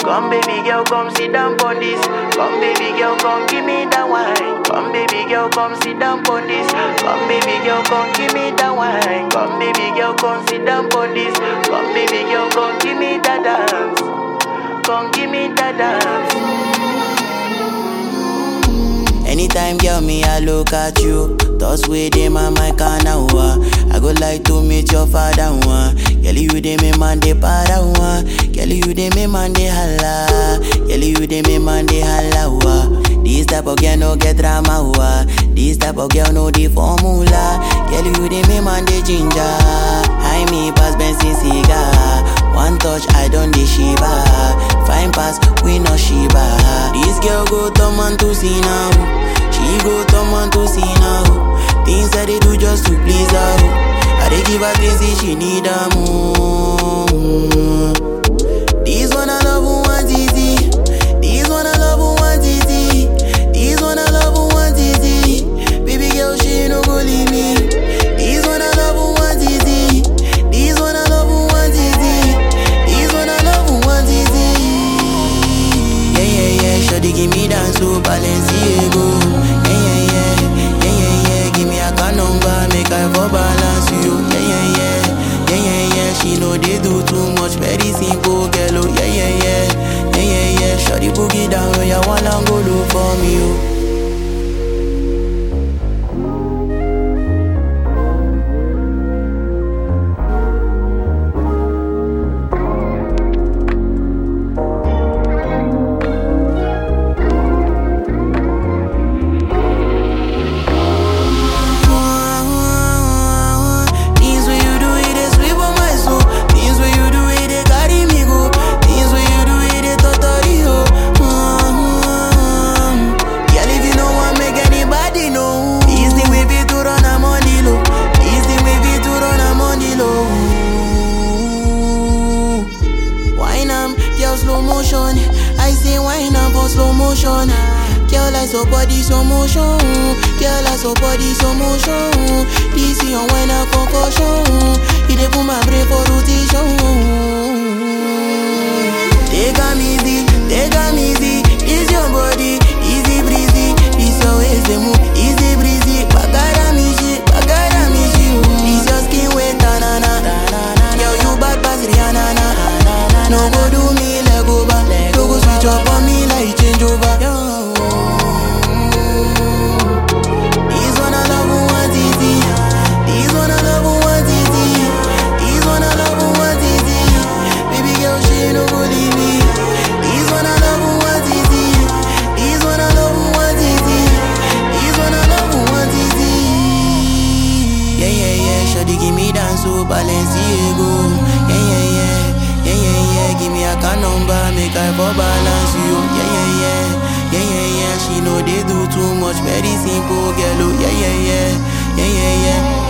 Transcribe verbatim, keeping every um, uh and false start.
Come baby girl, come sit down on this. Come baby girl, come give me that wine. Come baby girl, come sit down on this. Come baby girl, come give me that wine. Come baby girl, come sit down on this. Come baby girl, come give me that dance. Come give me that dance. Anytime, girl, me, I look at you. Thoughts with them and my canna wa. I go like to meet your father one. Girl, you dey me man dey para one. Girl, you dey me man dey holla. Girl, you dey me man dey holla wa. This type of girl no get drama wa. This type of girl no the formula. Girl, you dey me man dey ginger. I me pass Benson cigar. One touch, I don't dey shiba. Fine pass, we no shiba. This girl go turn man to see now. She go turn man to see now. Things that they do just to please her. I dey give her things if she need her more. This one I love who wants easy. This one I love who wants easy. This one I love who wants easy. Baby girl, she no go leave me. This one I love who wants easy. This one I love who wants easy. This one I love who wants easy. Yeah, yeah, yeah, shawty give me dance to Balenciaga. Yeah, yeah, yeah, yeah, yeah, yeah, give me a car number, make I for balance you. Yeah, yeah, yeah, yeah, yeah, yeah, she know they do too much, very simple girl. Oh, yeah, yeah, yeah, yeah, yeah, yeah, shawty boogie down, oh, yeah, one and go look for me, oh. Slow motion, I say wine up for slow motion. Girl, I so body slow motion. Girl, I so body slow motion. This is your wine up concussion. You dey put my brain for rotation. Take a easy, take a easy. It's your body, easy breezy. This your ways they move, easy breezy. Bagara mi shit, bagara mi shit. This your skin wet, na na na. Girl, you bad pass Rihanna na. No go do me leg over. No go switch up on me like change over. This one I love who wants easy. This one I love who wants easy. This one I love who wants easy. Baby girl, she no go leave me. This one I love who wants easy. This one I love who wants easy. This one I love who wants easy. Yeah, yeah, yeah, shawty give me dance to Balenciaga. Yeah, yeah, yeah. Yeah, yeah, yeah, give me a car number, make I for balance you. Yeah, yeah, yeah, yeah, yeah, yeah, she know they do too much, very simple girl. Oh, yeah, yeah, yeah, yeah, yeah, yeah.